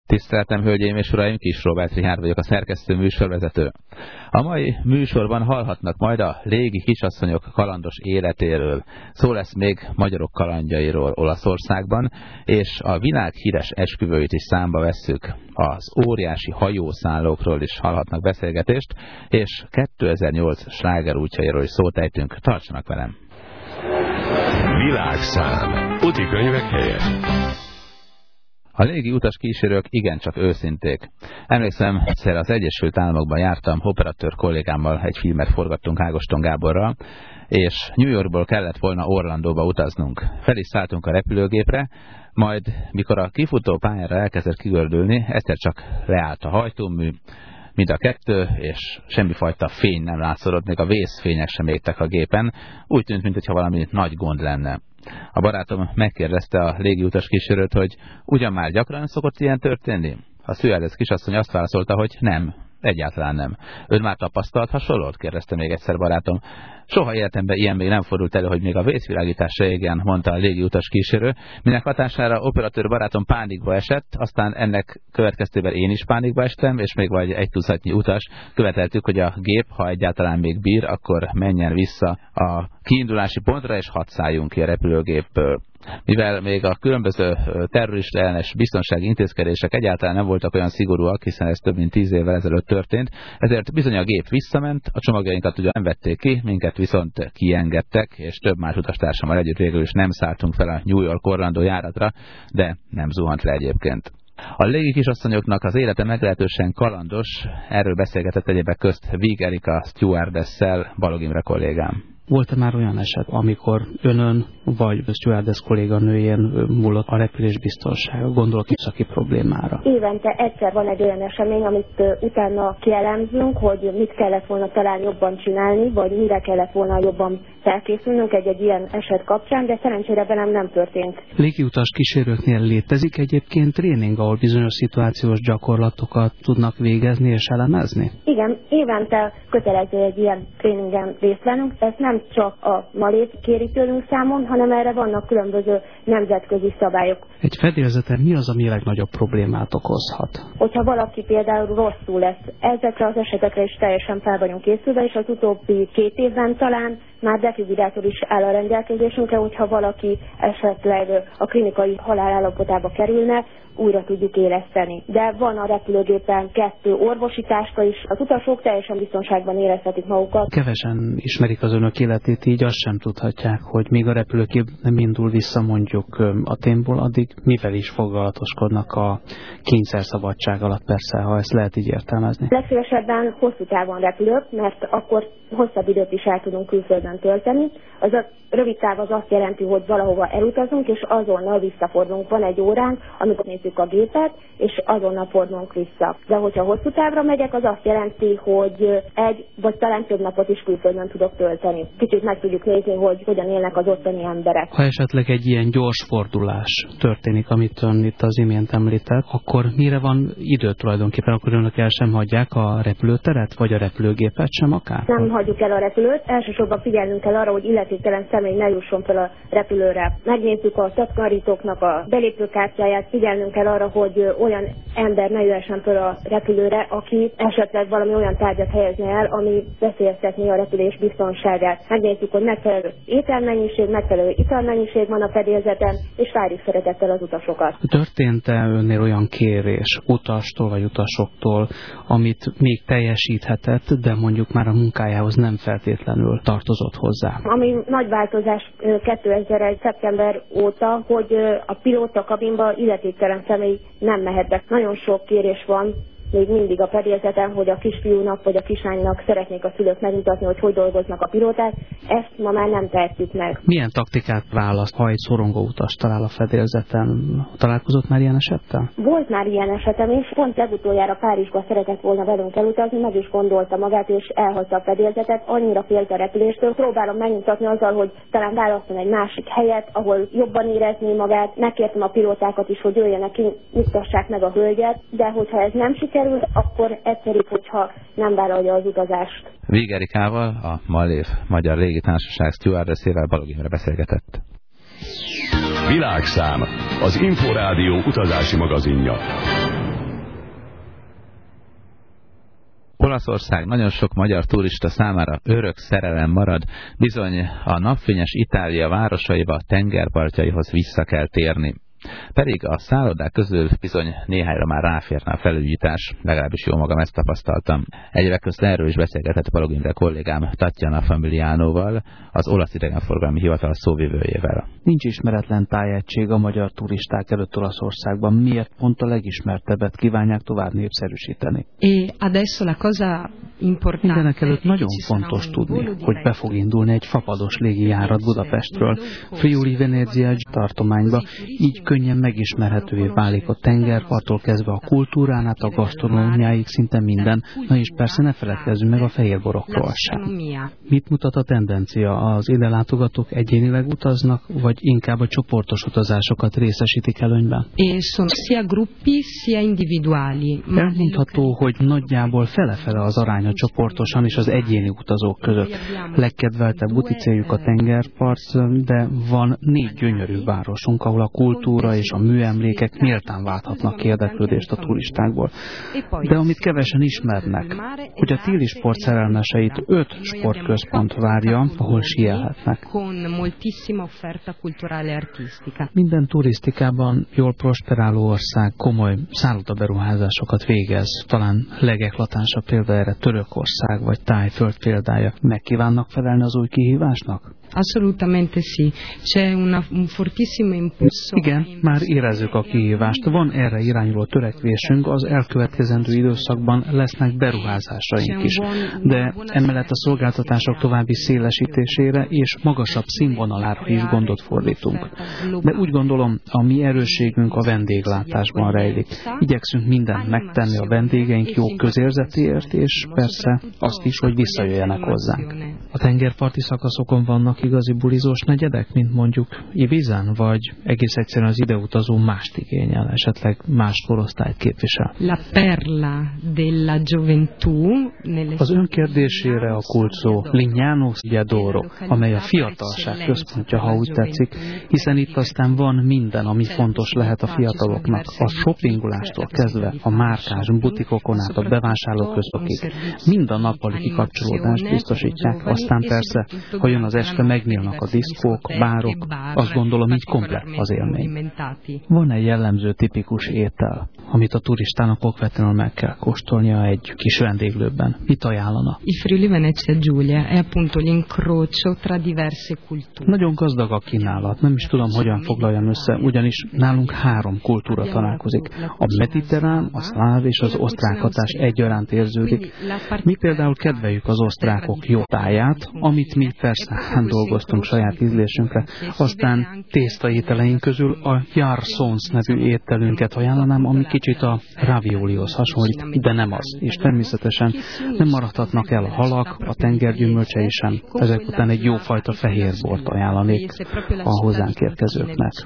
Tiszteltem, hölgyeim és uraim, Kis Róbert Richárd vagyok, a szerkesztő műsorvezető. A mai műsorban hallhatnak majd a légi kisasszonyok kalandos életéről. Szó lesz még magyarok kalandjairól Olaszországban, és a világ híres esküvőit is számba vesszük. Az óriási hajószállókról is hallhatnak beszélgetést, és 2008 slágerútjairól is szót ejtünk. Tartsanak velem! Világszám. Uti könyvek helyett. A légi utas kísérők igencsak őszinték. Emlékszem, egyszer az Egyesült Államokban jártam, operatőr kollégámmal egy filmet forgattunk Ágoston Gáborral, és New Yorkból kellett volna Orlandóba utaznunk. Fel is szálltunk a repülőgépre, majd mikor a kifutó pályára elkezdett kigördülni, egyszer csak leállt a hajtómű, mind a kettő, és semmifajta fény nem látszódott, még a vészfények sem égtek a gépen. Úgy tűnt, mintha valami nagy gond lenne. A barátom megkérdezte a légiutas kísérőt, hogy ugyan már gyakran szokott ilyen történni? A szüldesz kisasszony azt válaszolta, hogy nem, egyáltalán nem. Ön már tapasztalt hasonlót? Kérdezte még egyszer barátom. Soha életemben ilyen még nem fordult elő, hogy még a vészvilágítás se égjen, mondta a légiutas kísérő, minek hatására operatőr barátom pánikba esett, aztán ennek következtében én is pánikba estem, és még vagy egy tucatnyi utas követeltük, hogy a gép, ha egyáltalán még bír, akkor menjen vissza a kiindulási pontra, és hadd szálljunk ki a repülőgépből. Mivel még a különböző terrorista ellenes biztonsági intézkedések egyáltalán nem voltak olyan szigorúak, hiszen ez több mint 10 évvel ezelőtt történt, ezért bizony a gép visszament, a csomagjainkat ugyan nem vették ki, minket viszont kiengedtek, és több más utastársammal együtt végül is nem szálltunk fel a New York-Orlandó járatra, de nem zuhant le egyébként. A légi kisasszonyoknak az élete meglehetősen kalandos, erről beszélgetett egyébek közt Víg Erika stewardesszel, Balog Imre kollégám. Volt-e már olyan eset, amikor önön vagy a stewardess kolléganőjén múlott a repülés biztonsága? Gondolok műszaki problémára. Évente egyszer van egy olyan esemény, amit utána kielemzünk, hogy mit kellett volna talán jobban csinálni, vagy mire kellett volna jobban felkészülnünk egy ilyen eset kapcsán, de szerencsére velem nem történt. Légiutas kísérőknél létezik egyébként tréning, ahol bizonyos szituációs gyakorlatokat tudnak végezni és elemezni? Igen, évente kötelező egy ilyen tréningen részt vennünk. Ezt nem csak a malét kéri tőlünk számon, hanem erre vannak különböző nemzetközi szabályok. Egy fedélzeten mi az, ami legnagyobb problémát okozhat? Hogyha valaki például rosszul lesz, ezekre az esetekre is teljesen fel vagyunk készülve, és az utóbbi 2 évben talán már defibrilátor is áll a rendelkezésünkre, hogyha valaki esetleg a klinikai halálállapotába kerülne, újra tudjuk éleszteni. De van a repülőgépen 2 orvosi táska is, az utasok teljesen biztonságban érezhetik magukat. Kevesen ismerik az önök életét, így azt sem tudhatják, hogy még a repülőgép nem indul vissza mondjuk Athénból, addig mivel is foglalatoskodnak a kényszerszabadság alatt, persze, ha ezt lehet így értelmezni. Legszívesebben hosszú távon repülök, mert akkor hosszabb időt is el tudunk külföldön tölteni. Az a rövid táv az azt jelenti, hogy valahova elutazunk, és azonnal visszafordulunk. Van egy óránk, amikor nézzük a gépet, és azonnal fordulunk vissza. De hogyha hosszú távra megyek, az azt jelenti, hogy egy vagy talán több napot is külföldön tudok tölteni. Kicsit meg tudjuk nézni, hogy hogyan élnek az ottani emberek. Ha esetleg egy ilyen gyors fordulás történik, amit ön itt az imént említett, akkor mire van idő tulajdonképpen? Akkor önök el sem hagyják a repülőteret, vagy a repülőgépet sem akár? Nem hagyjuk el a repülőt, elsősorban figyelnünk kell arra, hogy illetéktelen személy ne jusson fel a repülőre. Megnézzük a takarítóknak a belépőkártyáját, figyelnünk kell arra, hogy olyan ember ne jöhessen fel a repülőre, aki esetleg valami olyan tárgyat helyezne el, ami veszélyeztetné a repülés biztonságát. Megnézzük, hogy megfelelő ételmennyiség, megfelelő italmennyiség van a fedélzeten, és várjuk szeretettel az utasokat. Történt-e önnél olyan kérés utastól vagy utasoktól, amit még teljesíthetett, de mondjuk már a munkájához nem feltétlenül tartozott hozzá? Ami nagy változás 2001. szeptember óta, hogy a pilóta kabinba illetéktelen személy nem mehet be. Nagyon sok kérés van még mindig a fedélzeten, hogy a kisfiúnak vagy a kislánynak szeretnék a szülők megmutatni, hogy dolgoznak a pilóták. Ezt ma már nem tehetjük meg. Milyen taktikát választ, ha egy szorongó utas talál a fedélzeten? Találkozott már ilyen esettel? Volt már ilyen esetem, és pont legutoljára Párizsba szeretett volna velünk elutazni, meg is gondolta magát, és elhagyta a fedélzetet, annyira félt a repüléstől. Próbálom megmutatni azzal, hogy talán válaszol egy másik helyet, ahol jobban érezni magát. Megkértem a pilótákat is, hogy jöjjenek ki, nyugtassák meg a hölgyet, de hogyha ez nem sikerül, akkor egyszerűbb, hogyha nem vállalja az utazást. Víg Erikával, a Malév Magyar Légitársaság stewardessével Balog Imre beszélgetett. Világszám, az Inforádió utazási magazinja. Olaszország nagyon sok magyar turista számára örök szerelem marad, bizony a napfényes Itália városaiba, tengerpartjaihoz vissza kell térni. Pedig a szállodák közül bizony néhányra már ráférne a felújítás, legalábbis jó magam ezt tapasztaltam. Egyébként közt erről is beszélgetett Balogh Imre kollégám Tatjana Familianoval, az olasz idegenforgalmi hivatal szóvivőjével. Nincs ismeretlen tájegység a magyar turisták előtt Olaszországban. Miért pont a legismertebbet kívánják tovább népszerűsíteni? Mindenek előtt nagyon fontos tudni, hogy be fog indulni egy fapados légijárat Budapestről Friuli-Venezia tartományba, így könnyen megismerhetővé válik a tengerparttól kezdve a kultúrán át a gasztronómiáig szinte minden, na és persze ne feledkezzünk meg a fehérborokról sem. Mit mutat a tendencia? Az ide látogatók egyénileg utaznak, vagy inkább a csoportos utazásokat részesítik előnyben? Elmondható, hogy nagyjából fele-fele az arány a csoportosan és az egyéni utazók között. Legkedveltebb úti céljuk a tengerpart, de van 4 gyönyörű városunk, ahol a kultúra és a műemlékek méltán válthatnak ki érdeklődést a turistákból. De amit kevesen ismernek, hogy a téli sport szerelmeseit 5 sportközpont várja, ahol síelhetnek. Minden turisztikában jól prosperáló ország komoly szállodaberuházásokat végez. Talán legeklatánsabb példa erre Törökország vagy Tájföld példája. Meg kívánnak felelni az új kihívásnak? Assolutamente sì. C'è un fortissimo impulso. Igen, már érezzük a kihívást. Van erre irányuló törekvésünk, az elkövetkezendő időszakban lesznek beruházásaink is. De emellett a szolgáltatások további szélesítésére és magasabb színvonalára is gondot fordítunk. De úgy gondolom, a mi erősségünk a vendéglátásban rejlik. Igyekszünk mindent megtenni a vendégeink jó közérzetéért, és persze azt is, hogy visszajöjjenek hozzánk. A tengerparti szakaszokon vannak igazi bulizós negyedek, mint mondjuk Ibizán, vagy egész egyszerűen az ideutazó mást igényel, esetleg más korosztályt képvisel? La perla della gioventù. Az ön kérdésére a kulcs szó Lignano D'Oro, amely a fiatalság központja, ha úgy tetszik, hiszen itt aztán van minden, ami fontos lehet a fiataloknak. A shoppingolástól kezdve a márkás butikokon át a bevásárlóközpokig. Mind a nappali kikapcsolódást biztosítják, aztán persze, ha jön az este, megnyílnak a diszkók, bárok, azt gondolom, így komplet az élmény. Van egy jellemző tipikus étel, amit a turistának okvetlenül meg kell kóstolnia egy kis vendéglőben? Mit ajánlana? Il Friuli Venezia Giulia è appunto l'incrocio tra diverse culture. Nagyon gazdag a kínálat, nem is tudom, hogyan foglaljam össze, ugyanis nálunk 3 kultúra találkozik. A mediterrán, a szláv és az osztrák hatás egyaránt érződik. Mi például kedveljük az osztrákok jó táját, amit mi persze dolgoztunk saját ízlésünkre. Aztán tésztaételeink közül a Jarsons nevű ételünket ajánlanám, ami kicsit a raviolihoz hasonlít, de nem az. És természetesen nem maradhatnak el a halak, a tengergyümölcsei sem. Ezek után egy jófajta fehérbort ajánlanék a hozzánk érkezőknek.